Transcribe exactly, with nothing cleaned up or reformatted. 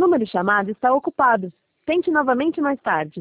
número chamado está ocupado. Tente novamente mais tarde.